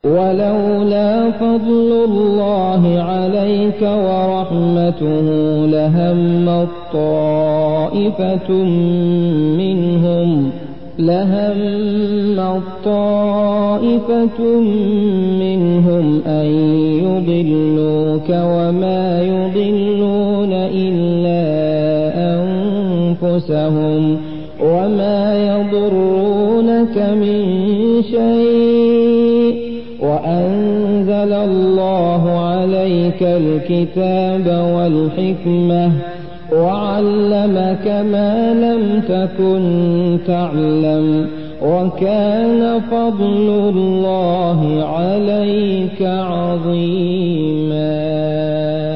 ولولا فضل الله عليك ورحمته لهمت طائفة منهم أن يضلوك وما يضلون إلا أنفسهم وما يضرونك من شيء وأنزل الله عليك الكتاب والحكمة وعلمك ما لم تكن تعلم وكان فضل الله عليك عظيما.